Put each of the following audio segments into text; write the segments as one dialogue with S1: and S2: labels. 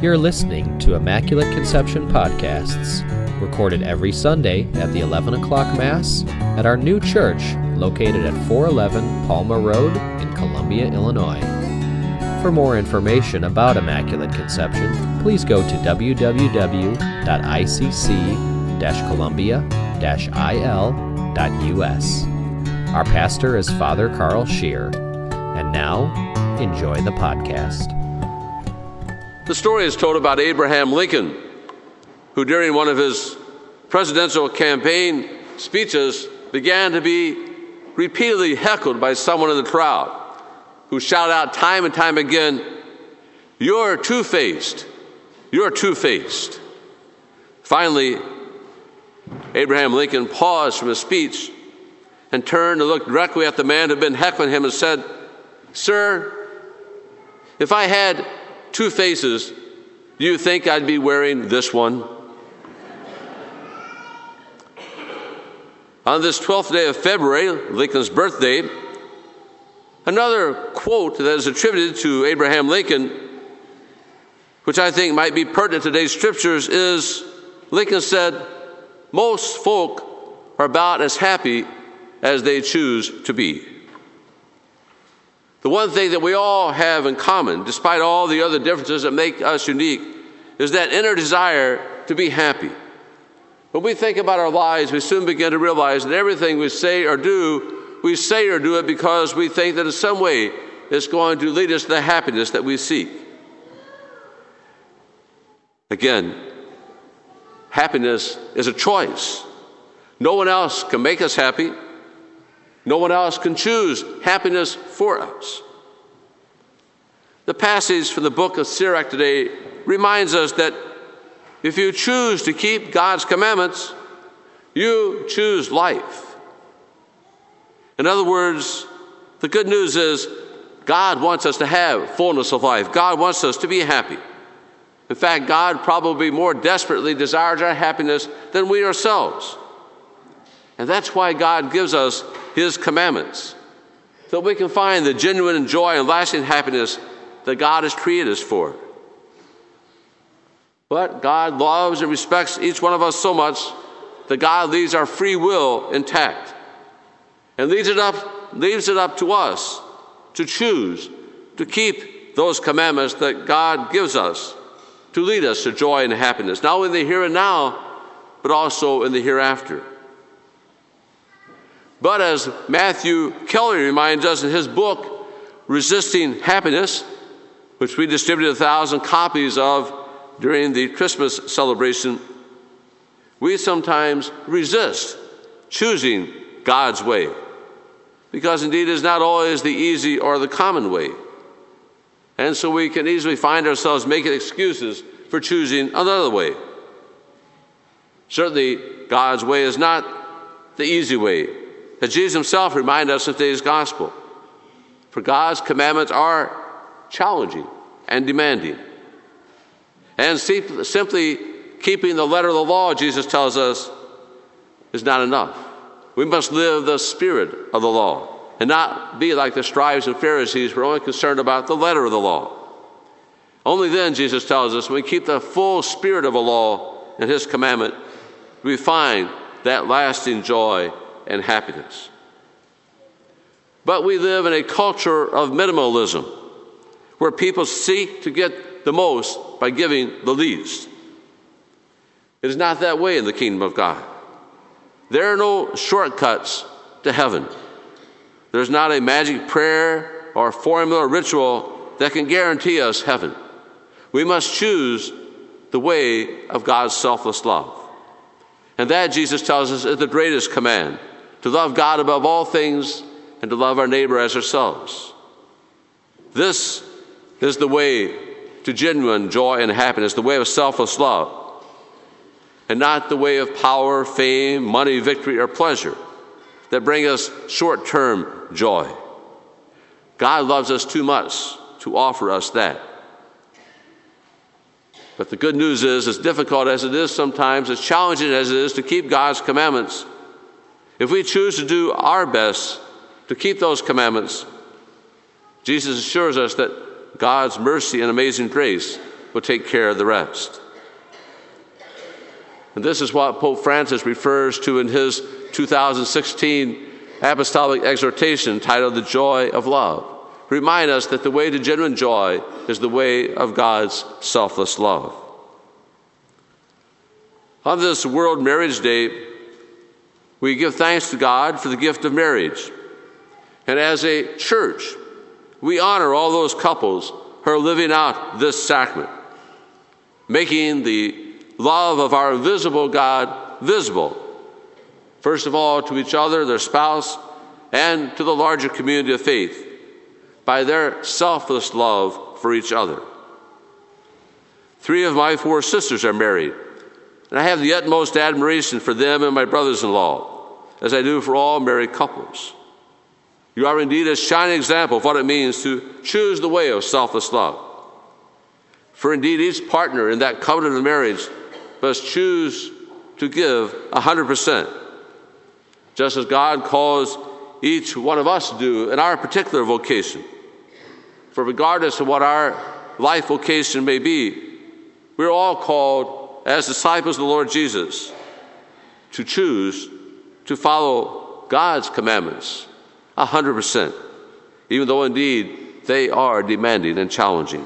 S1: You're listening to Immaculate Conception Podcasts, recorded every Sunday at the 11 o'clock Mass at our new church located at 411 Palma Road in Columbia, Illinois. For more information about Immaculate Conception, please go to www.icc-columbia-il.us. Our pastor is Father Carl Scheer. And now, enjoy the podcast.
S2: The story is told about Abraham Lincoln, who during one of his presidential campaign speeches began to be repeatedly heckled by someone in the crowd, who shouted out time and time again, "You're two-faced. You're two-faced." Finally, Abraham Lincoln paused from his speech and turned to look directly at the man who had been heckling him and said, "Sir, if I had two faces, do you think I'd be wearing this one?" On this 12th day of February, Lincoln's birthday, another quote that is attributed to Abraham Lincoln, which I think might be pertinent to today's scriptures, is Lincoln said, "Most folk are about as happy as they choose to be." The one thing that we all have in common, despite all the other differences that make us unique, is that inner desire to be happy. When we think about our lives, we soon begin to realize that everything we say or do it because we think that in some way it's going to lead us to the happiness that we seek. Again, happiness is a choice. No one else can make us happy. No one else can choose happiness for us. The passage from the book of Sirach today reminds us that if you choose to keep God's commandments, you choose life. In other words, the good news is God wants us to have fullness of life. God wants us to be happy. In fact, God probably more desperately desires our happiness than we ourselves. And that's why God gives us His commandments, so we can find the genuine joy and lasting happiness that God has created us for. But God loves and respects each one of us so much that God leaves our free will intact and leaves it up to us to choose to keep those commandments that God gives us to lead us to joy and happiness, not only in the here and now, but also in the hereafter. But as Matthew Kelly reminds us in his book, Resisting Happiness, which we distributed 1,000 copies of during the Christmas celebration, we sometimes resist choosing God's way, because indeed it is not always the easy or the common way. And so we can easily find ourselves making excuses for choosing another way. Certainly, God's way is not the easy way, as Jesus himself reminded us in today's gospel. For God's commandments are challenging and demanding. And simply keeping the letter of the law, Jesus tells us, is not enough. We must live the spirit of the law and not be like the scribes and Pharisees who are only concerned about the letter of the law. Only then, Jesus tells us, when we keep the full spirit of the law and his commandment, we find that lasting joy and happiness. But we live in a culture of minimalism, where people seek to get the most by giving the least. It is not that way in the kingdom of God. There are no shortcuts to heaven. There's not a magic prayer or formula or ritual that can guarantee us heaven. We must choose the way of God's selfless love. And that, Jesus tells us, is the greatest command: to love God above all things and to love our neighbor as ourselves. This is the way to genuine joy and happiness, the way of selfless love, and not the way of power, fame, money, victory, or pleasure that bring us short-term joy. God loves us too much to offer us that. But the good news is, as difficult as it is sometimes, as challenging as it is to keep God's commandments, if we choose to do our best to keep those commandments, Jesus assures us that God's mercy and amazing grace will take care of the rest. And this is what Pope Francis refers to in his 2016 apostolic exhortation titled The Joy of Love. Remind us that the way to genuine joy is the way of God's selfless love. On this World Marriage Day, we give thanks to God for the gift of marriage. And as a church, we honor all those couples who are living out this sacrament, making the love of our invisible God visible, first of all to each other, their spouse, and to the larger community of faith by their selfless love for each other. 3 of my 4 sisters are married, and I have the utmost admiration for them and my brothers-in-law, as I do for all married couples. You are indeed a shining example of what it means to choose the way of selfless love. For indeed, each partner in that covenant of marriage must choose to give 100%, just as God calls each one of us to do in our particular vocation. For regardless of what our life vocation may be, we're all called as disciples of the Lord Jesus to choose to follow God's commandments 100%, even though indeed they are demanding and challenging.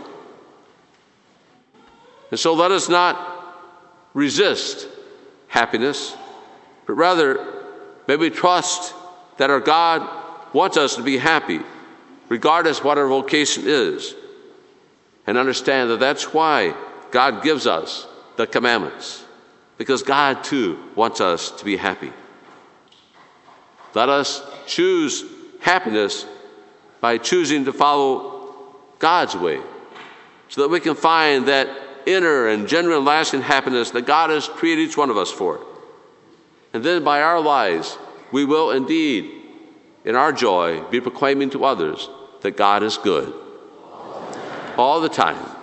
S2: And so let us not resist happiness, but rather may we trust that our God wants us to be happy, regardless of what our vocation is, and understand that that's why God gives us the commandments, because God too wants us to be happy. Let us choose happiness by choosing to follow God's way, so that we can find that inner and genuine lasting happiness that God has created each one of us for. And then by our lives, we will indeed, in our joy, be proclaiming to others that God is good all the time.